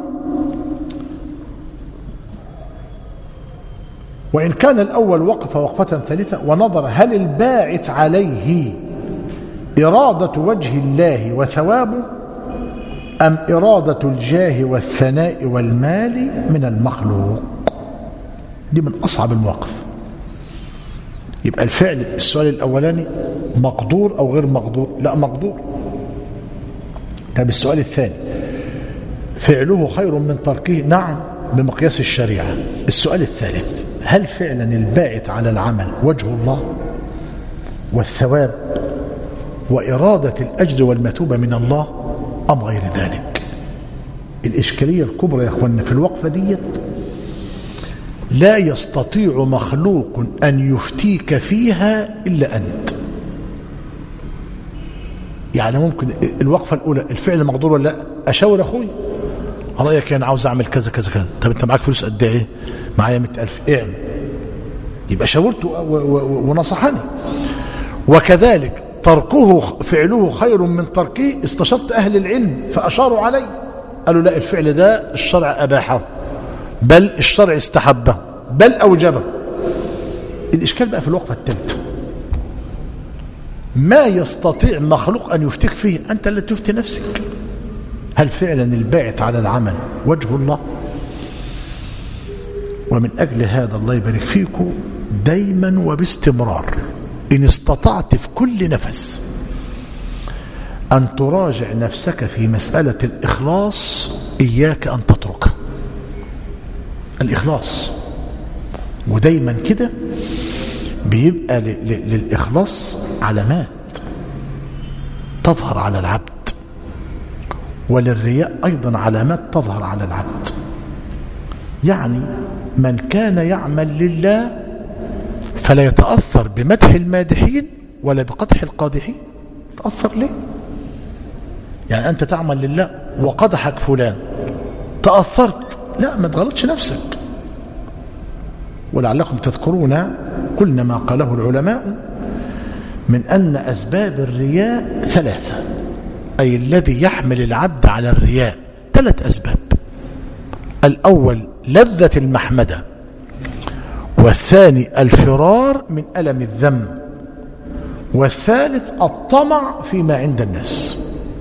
وإن كان الأول وقف وقفة ثالثة ونظر هل الباعث عليه إرادة وجه الله وثوابه أم إرادة الجاه والثناء والمال من المخلوق. دي من أصعب المواقف. يبقى الفعل السؤال الأولاني مقدور أو غير مقدور؟ لا مقدور. طب السؤال الثاني فعله خير من تركه؟ نعم بمقياس الشريعة. السؤال الثالث هل فعلا الباعث على العمل وجه الله والثواب وإرادة الأجر والمثوبة من الله أم غير ذلك؟ الإشكالية الكبرى يا أخوانا في الوقفة ديت لا يستطيع مخلوق أن يفتيك فيها إلا أنت. يعني ممكن الوقفة الأولى الفعل مقدور ولا لا؟ أشاور أخوي رأيك أنا عاوز أعمل كذا كذا كذا. طب أنت معاك فلوس قد إيه؟ معايا مئة ألف. اعمل. يبقى شاورته ونصحني. وكذلك تركه فعله خير من تركه، استشرت أهل العلم فأشاروا علي قالوا لا الفعل ده الشرع أباحه بل الشرع استحبه بل أوجبه. الإشكال بقى في الوقفة الثالثة ما يستطيع مخلوق أن يفتك فيه، أنت اللي تفتي نفسك. هل فعلا الباعث على العمل وجه الله؟ ومن أجل هذا الله يبارك فيكم دايما وباستمرار إن استطعت في كل نفس أن تراجع نفسك في مسألة الإخلاص إياك أن تتركها. الإخلاص ودايما كده بيبقى للإخلاص علامات تظهر على العبد، وللرياء أيضا علامات تظهر على العبد. يعني من كان يعمل لله فلا يتأثر بمدح المادحين ولا بقدح القادحين. تأثر ليه؟ يعني أنت تعمل لله وقدحك فلان تأثرت، لا، ما تغلطش نفسك. ولعلكم تذكرون كل ما قاله العلماء من أن أسباب الرياء ثلاثة، أي الذي يحمل العبد على الرياء ثلاث أسباب. الأول لذة المحمدة، والثاني الفرار من ألم الذم، والثالث الطمع فيما عند الناس.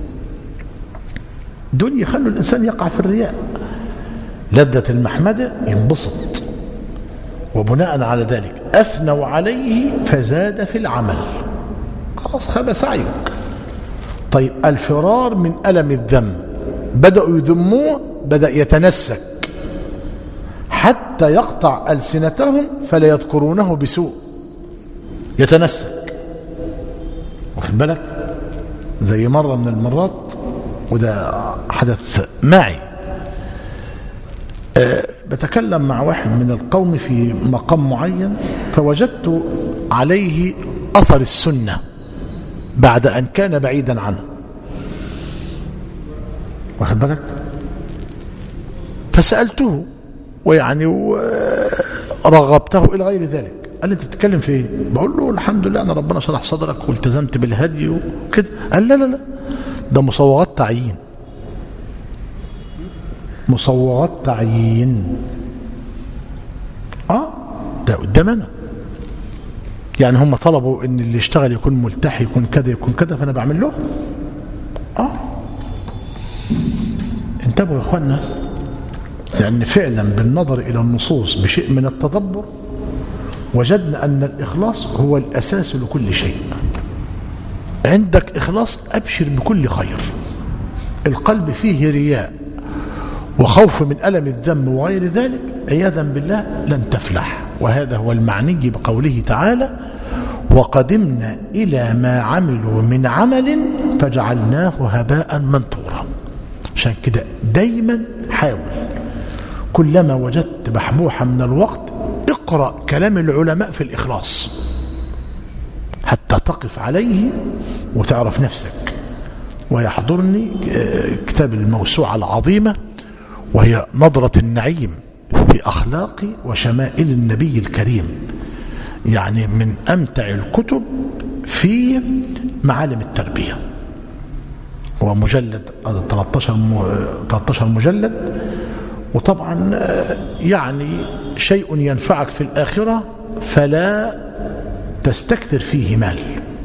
دول يخلوا الإنسان يقع في الرياء. لذة المحمدة ينبسط، وبناء على ذلك أثنوا عليه فزاد في العمل، خلاص خاب سعيك. طيب الفرار من ألم الذم، بدأوا يذموه، بدأ يتنسك حتى يقطع ألسنتهم فلا يذكرونه بسوء، يتنسك. واخد بالك؟ زي مرة من المرات، وده حدث معي، أه بتكلم مع واحد من القوم في مقام معين، فوجدت عليه أثر السنة بعد أن كان بعيدا عنه. واخد بالك؟ فسألته ويعني رغبته إلى غير ذلك. قال لي أنت بتتكلم في إيه؟ بقول له الحمد لله أنا ربنا شرح صدرك والتزمت بالهدي وكده. قال لا لا لا، ده مصوغات تعيين، مصوغات تعيين. اه ده قدامنا. يعني هم طلبوا ان اللي يشتغل يكون ملتحي، يكون كذا يكون كذا، فانا بعمل له. اه انتبهوا يا اخوانا، لان فعلا بالنظر الى النصوص بشيء من التدبر وجدنا ان الاخلاص هو الاساس لكل شيء. عندك اخلاص ابشر بكل خير. القلب فيه رياء وخوف من ألم الذنب وغير ذلك، عياذا بالله لن تفلح. وهذا هو المعني بقوله تعالى: وقدمنا إلى ما عملوا من عمل فجعلناه هباء منثورا. عشان كده دايما حاول كلما وجدت بحبوحة من الوقت اقرأ كلام العلماء في الإخلاص حتى تقف عليه وتعرف نفسك. ويحضرني كتاب الموسوعة العظيمة وهي نظرة النعيم في أخلاق وشمائل النبي الكريم، يعني من أمتع الكتب في معالم التربية. هو مجلد ثلاثة عشر مجلد، وطبعا يعني شيء ينفعك في الآخرة فلا تستكثر فيه مال.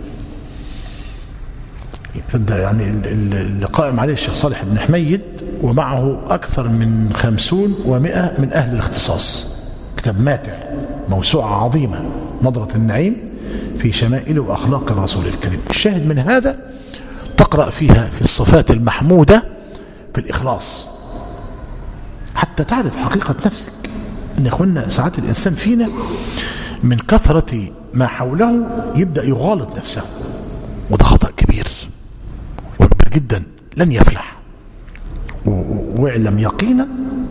يعني اللي قائم عليه الشيخ صالح بن حميد ومعه أكثر من خمسون ومئة من أهل الاختصاص. كتاب ماتع، موسوعة عظيمة، نظرة النعيم في شمائل وأخلاق الرسول الكريم. الشاهد من هذا تقرأ فيها في الصفات المحمودة في الإخلاص حتى تعرف حقيقة نفسك. إن إخوانا ساعات الإنسان فينا من كثرة ما حوله يبدأ يغالط نفسه، وده خطأ كبير وكبير جدا، لن يفلح. واعلم يقينا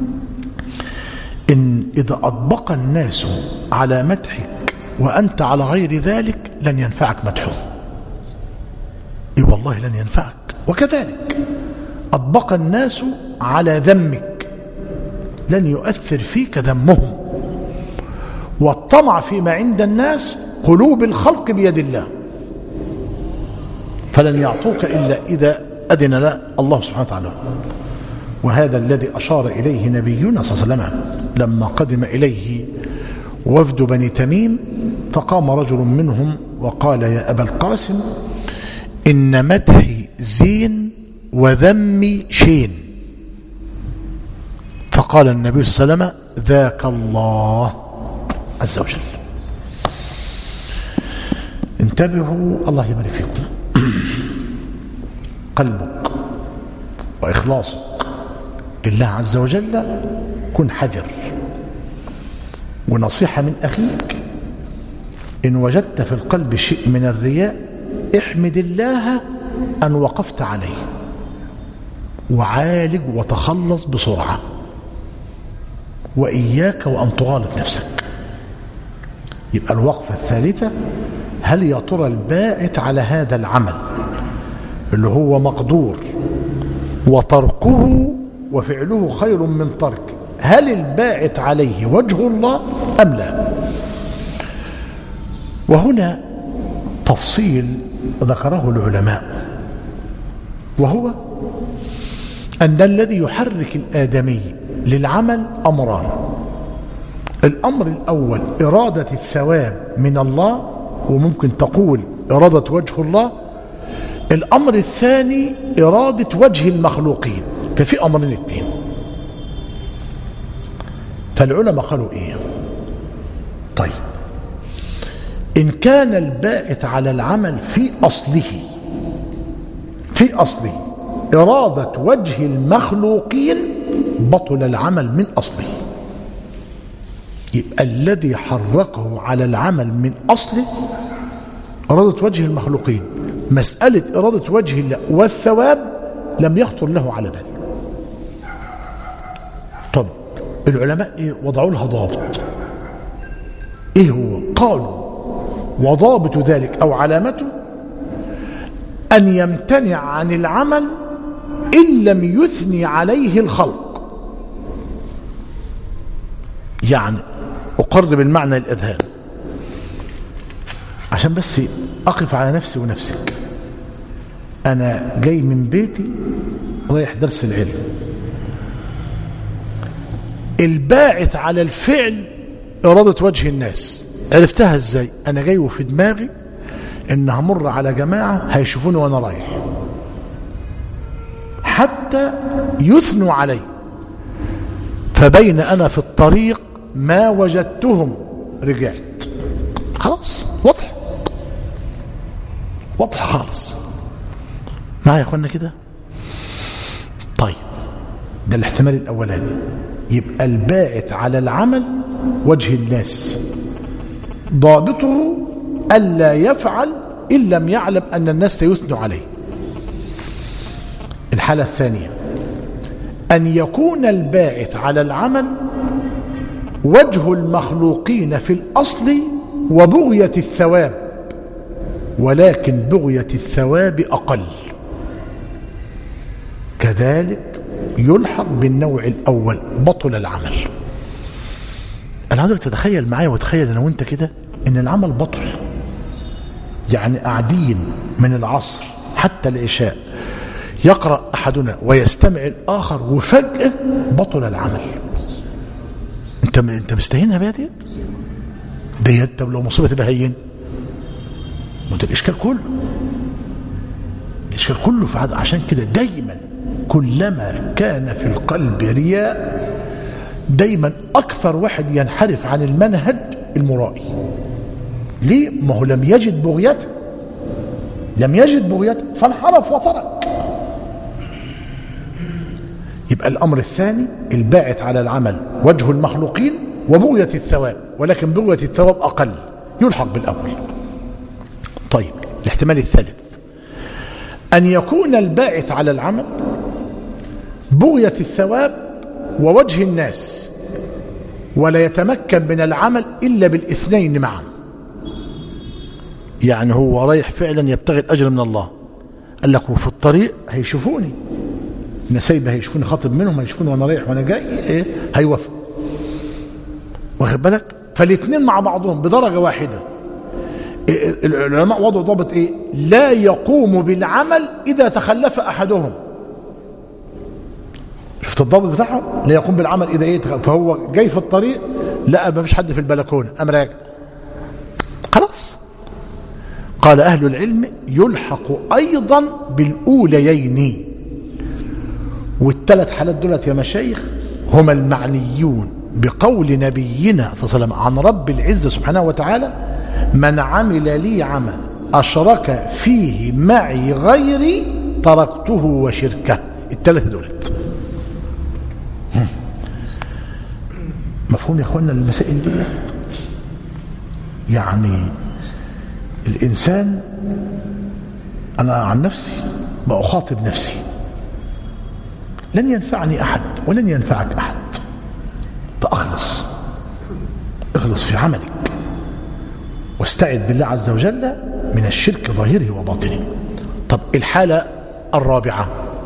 إن إذا أطبق الناس على مدحك وأنت على غير ذلك لن ينفعك مدحه. إي والله لن ينفعك. وكذلك أطبق الناس على ذمك لن يؤثر فيك ذمهم. والطمع فيما عند الناس، قلوب الخلق بيد الله، فلن يعطوك إلا إذا أذن له الله سبحانه وتعالى. وهذا الذي أشار إليه نبينا صلى الله عليه وسلم لما قدم إليه وفد بني تميم، فقام رجل منهم وقال: يا أبا القاسم، إن مدحي زين وذمي شين. فقال النبي صلى الله عليه وسلم: ذاك الله عز وجل. انتبهوا، الله يبارك فيكم. قلبك وإخلاصك لله عز وجل كن حذر. ونصيحة من أخيك: إن وجدت في القلب شيء من الرياء احمد الله أن وقفت عليه، وعالج وتخلص بسرعة، وإياك وأن تغالط نفسك. يبقى الوقفة الثالثة: هل يا ترى الباعث على هذا العمل اللي هو مقدور وتركه وفعله خير من ترك، هل الباعث عليه وجه الله أم لا؟ وهنا تفصيل ذكره العلماء، وهو أن الذي يحرك الآدمي للعمل أمران: الأمر الأول إرادة الثواب من الله، وممكن تقول إرادة وجه الله. الأمر الثاني إرادة وجه المخلوقين. ففي أمرين اثنين. فالعلماء قالوا إيه؟ طيب، إن كان الباعث على العمل في أصله في أصله إرادة وجه المخلوقين بطل العمل من أصله. يبقى الذي حركه على العمل من أصله إرادة وجه المخلوقين. مسألة إرادة وجه الله والثواب لم يخطر له على بال. طب العلماء إيه وضعوا لها ضابط. إيه هو؟ قالوا وضابط ذلك أو علامته أن يمتنع عن العمل إن لم يثني عليه الخلق. يعني أقرب المعنى الأذهان عشان بس أقف على نفسي ونفسك. أنا جاي من بيتي رايح درس العلم، الباعث على الفعل إرادة وجه الناس. عرفتها إزاي؟ أنا جاي وفي دماغي إن همر على جماعة هيشوفوني وأنا رايح حتى يثنوا علي، فبين أنا في الطريق ما وجدتهم رجعت. خلاص، واضح واضح خالص معايا يا اخوانا كده؟ طيب، ده الاحتمال الأولاني. يبقى الباعث على العمل وجه الناس، ضابطه ألا يفعل إن لم يعلم أن الناس سيثنوا عليه. الحالة الثانية أن يكون الباعث على العمل وجه المخلوقين في الأصل وبغية الثواب، ولكن بغية الثواب أقل، كذلك يلحق بالنوع الأول بطل العمل. أنا عاوزك تتخيل معايا وتخيل أنا وأنت كده إن العمل بطل. يعني قاعدين من العصر حتى العشاء يقرأ أحدنا ويستمع الآخر وفجأة بطل العمل. أنت أنت مستهينها بيها ديت؟ ديت طب لو مصيبة تبقى هين؟ ما ده الإشكال كله الإشكال كله في عدد. عشان كده دايما كلما كان في القلب رياء دايما أكثر واحد ينحرف عن المنهج المرائي. ليه؟ ما هو لم يجد بغيته لم يجد بغيته فانحرف وترك. يبقى الأمر الثاني الباعث على العمل وجه المخلوقين وبغية الثواب، ولكن بغية الثواب أقل، يلحق بالأول. طيب، الاحتمال الثالث أن يكون الباعث على العمل بغية الثواب ووجه الناس، ولا يتمكن من العمل إلا بالاثنين معا. يعني هو رايح فعلا يبتغي الأجر من الله، قال لك وفي الطريق هيشوفوني، نسيبه هيشوفوني خاطب منهم، هيشوفوني وانا رايح وانا جاي، ايه هيوافق. واخد بالك؟ فالاثنين مع بعضهم بدرجة واحدة. العلماء وضعوا ضابط ايه؟ لا يقوم بالعمل إذا تخلف أحدهم. شفت الضابط بتاعهم؟ لا يقوم بالعمل إذا ايه؟ فهو جاي في الطريق لا ما فيش حد في البلكونة، أم راجع خلاص. قال أهل العلم يلحق أيضا بالأوليين. والثلاث حالات دولت يا مشايخ هم المعنيون بقول نبينا صلى الله عليه وسلم عن رب العزة سبحانه وتعالى: من عمل لي عمل أشرك فيه معي غيري تركته وشركه. الثلاث دولت مفهوم يا اخوانا المسائل دي؟ يعني الإنسان، أنا عن نفسي بأخاطب نفسي، لن ينفعني أحد ولن ينفعك أحد، فأخلص اخلص في عملك. واستعذ بالله عز وجل من الشرك ظاهره وباطنه. طب الحالة الرابعة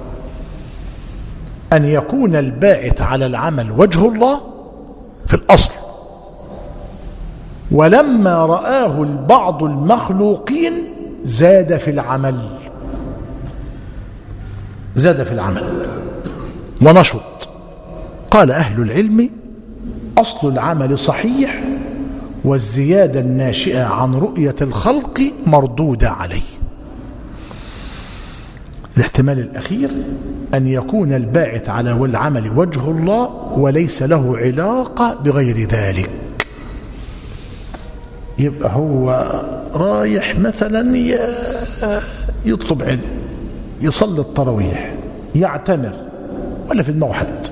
أن يكون الباعث على العمل وجه الله في الأصل، ولما رآه البعض المخلوقين زاد في العمل زاد في العمل ونشط. قال أهل العلم: أصل العمل صحيح، والزيادة الناشئة عن رؤية الخلق مردودة عليه. الاحتمال الأخير أن يكون الباعث على العمل وجه الله وليس له علاقة بغير ذلك. يبقى هو رايح مثلا يطلب علم، يصلي التراويح، يعتمر، ولا في دماغه حد،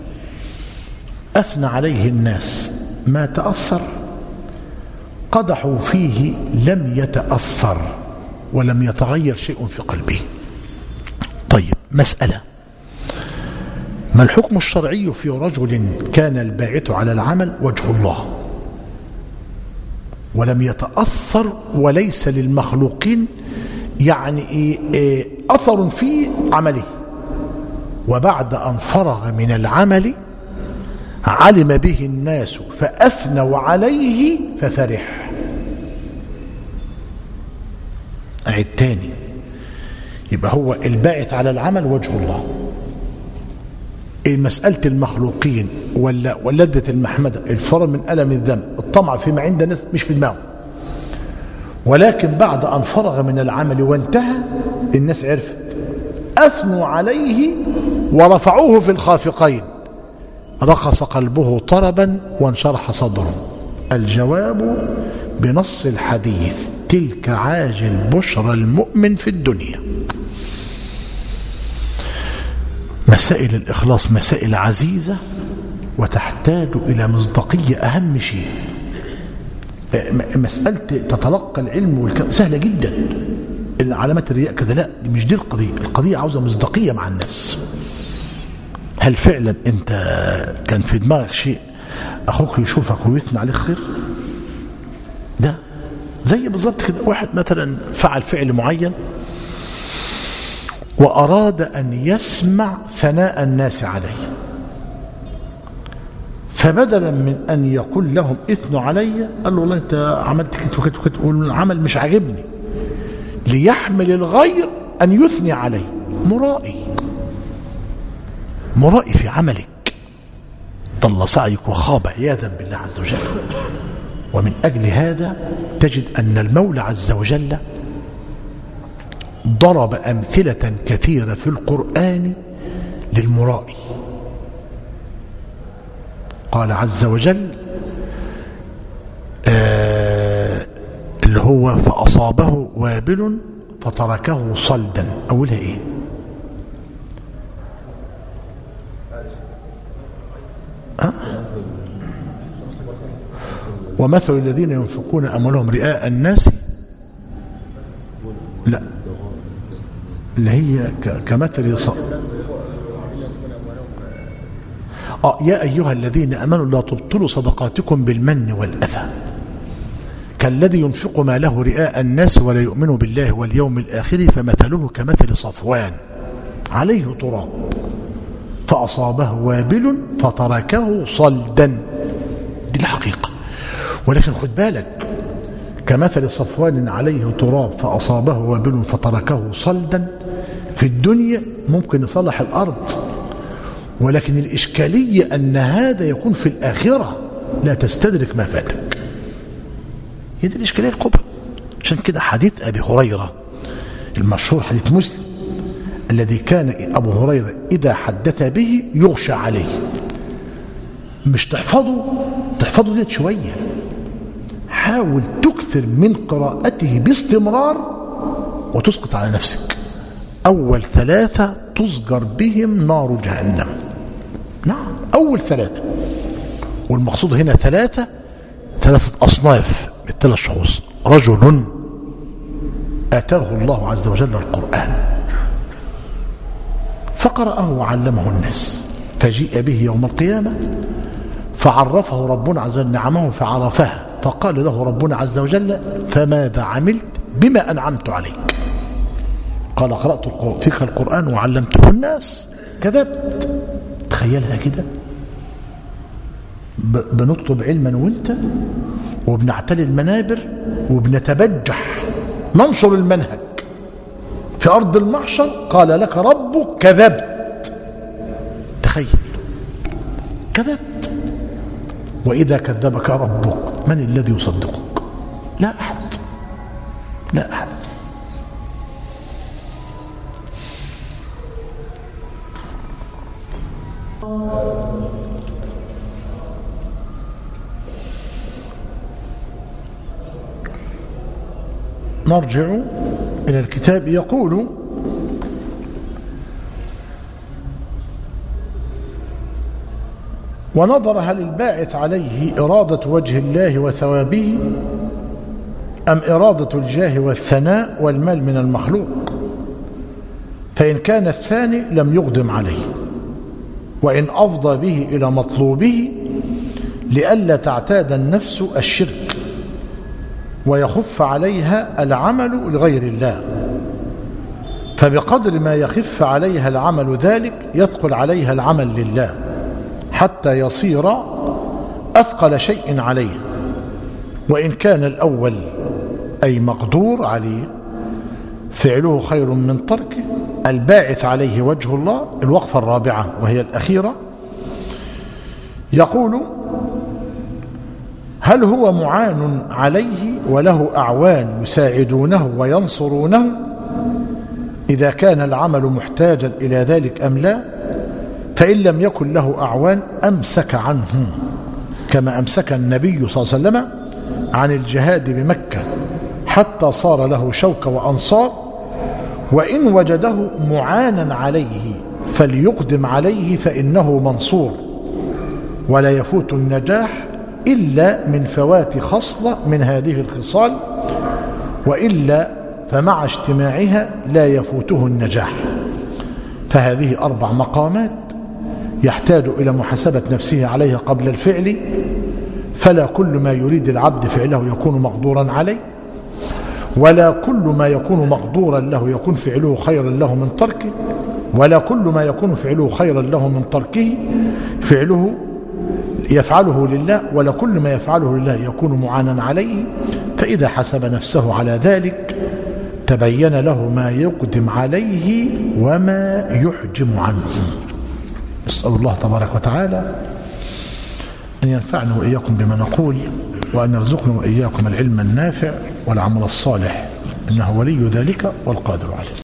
أثنى عليه الناس ما تأثر، قدحوا فيه لم يتأثر ولم يتغير شيء في قلبه. طيب مسألة: ما الحكم الشرعي في رجل كان الباعث على العمل وجه الله ولم يتأثر وليس للمخلوقين يعني إيه إيه أثر في عمله، وبعد أن فرغ من العمل علم به الناس فأثنوا عليه ففرح؟ أعيد تاني. يبقى هو الباعث على العمل وجه الله، مسألة المخلوقين ولا ولذة المحمدة، الفرر من ألم الذنب، الطمع فيما عند الناس مش في دماغه، ولكن بعد أن فرغ من العمل وانتهى الناس عرفت، أثنوا عليه ورفعوه في الخافقين، رخص قلبه طربا وانشرح صدره. الجواب بنص الحديث: تلك عاجل بشرى المؤمن في الدنيا. مسائل الإخلاص مسائل عزيزة وتحتاج إلى مصداقية. أهم شيء مسألة تتلقى العلم والكلام سهلة جدا، علامات الرياء كذا، لا، دي مش دي القضية. القضية عاوزة مصداقية مع النفس. هل فعلا أنت كان في دماغك شيء أخوك يشوفك ويثنى عليك خير؟ ده زي بالضبط كده واحد مثلا فعل فعل معين وأراد أن يسمع ثناء الناس عليه، فبدلا من أن يقول لهم اثنوا علي قال له والله أنت عملت كده وكده وكده والعمل مش عاجبني، ليحمل الغير أن يثني عليه. مرائي مرائي في عملك، ضل سعيك وخاب عياذا بالله عز وجل. ومن أجل هذا تجد أن المولى عز وجل ضرب أمثلة كثيرة في القرآن للمرائي. قال عز وجل آه اللي هو فأصابه وابل فتركه صلدا. أولها إيه؟ أه؟ ومثل الذين ينفقون أموالهم رئاء الناس، لا، اللي هي كمثل ص... آه يا أيها الذين أمنوا لا تبطلوا صدقاتكم بالمن والأذى كالذي ينفق ماله رئاء الناس ولا يؤمن بالله واليوم الآخر فمثله كمثل صفوان عليه تراب فأصابه وابل فتركه صلدا. دي الحقيقة. ولكن خد بالك، كمثل صفوان عليه تراب فأصابه وابل فتركه صلدا، في الدنيا ممكن يصلح الأرض، ولكن الإشكالية أن هذا يكون في الآخرة لا تستدرك ما فاتك. هي دي الإشكالية الكبرى. عشان كده حديث أبي هريرة المشهور، حديث مسلم، الذي كان أبو هريرة إذا حدث به يغشى عليه. مش تحفظه تحفظه ديت شوية، حاول تكثر من قراءته باستمرار وتسقط على نفسك. أول ثلاثة تسجر بهم نار جهنم. نعم، أول ثلاثة. والمقصود هنا ثلاثة ثلاثة أصناف بالثلاث شخوص. رجل آتاه الله عز وجل القرآن فقرأه وعلمه الناس، فجيء به يوم القيامة فعرفه ربنا عز وجل نعمه فعرفها فقال له ربنا عز وجل فماذا عملت بما أنعمت عليك؟ قال قرأت فيك القرآن وعلمته الناس. كذبت. تخيلها كده، بنطلب علما وانت، وبنعتلي المنابر، وبنتبجح ننشر المنهج في أرض المحشر، قال لك ربك كذبت. تخيل، كذبت. وإذا كذبك ربك من الذي يصدقك؟ لا أحد، لا أحد. نرجع إلى الكتاب. يقول ونظر هل الباعث عليه إرادة وجه الله وثوابه أم إرادة الجاه والثناء والمال من المخلوق، فإن كان الثاني لم يقدم عليه، وإن أفضى به إلى مطلوبه لئلا تعتاد النفس الشرك ويخف عليها العمل لغير الله، فبقدر ما يخف عليها العمل ذلك يثقل عليها العمل لله حتى يصير أثقل شيء عليه. وإن كان الأول أي مقدور عليه فعله خير من تركه الباعث عليه وجه الله. الوقفة الرابعة وهي الأخيرة، يقول هل هو معان عليه وله أعوان يساعدونه وينصرونه إذا كان العمل محتاجا إلى ذلك أم لا؟ فإن لم يكن له أعوان أمسك عنه، كما أمسك النبي صلى الله عليه وسلم عن الجهاد بمكة حتى صار له شوك وأنصار. وإن وجده معانا عليه فليقدم عليه فإنه منصور، ولا يفوت النجاح إلا من فوات خصلة من هذه الخصال، وإلا فمع اجتماعها لا يفوته النجاح. فهذه أربع مقامات يحتاج إلى محاسبة نفسه عليها قبل الفعل، فلا كل ما يريد العبد فعله يكون مقدورا عليه، ولا كل ما يكون مقدورا له يكون فعله خيرا له من تركه، ولا كل ما يكون فعله خيرا له من تركه فعله يفعله لله، ولا كل ما يفعله لله يكون معانا عليه. فإذا حسب نفسه على ذلك تبين له ما يقدم عليه وما يحجم عنه. نسأل الله تبارك وتعالى أن ينفعنا وإياكم بما نقول، وأن يرزقنا وإياكم العلم النافع والعمل الصالح، إنه ولي ذلك والقادر عليه.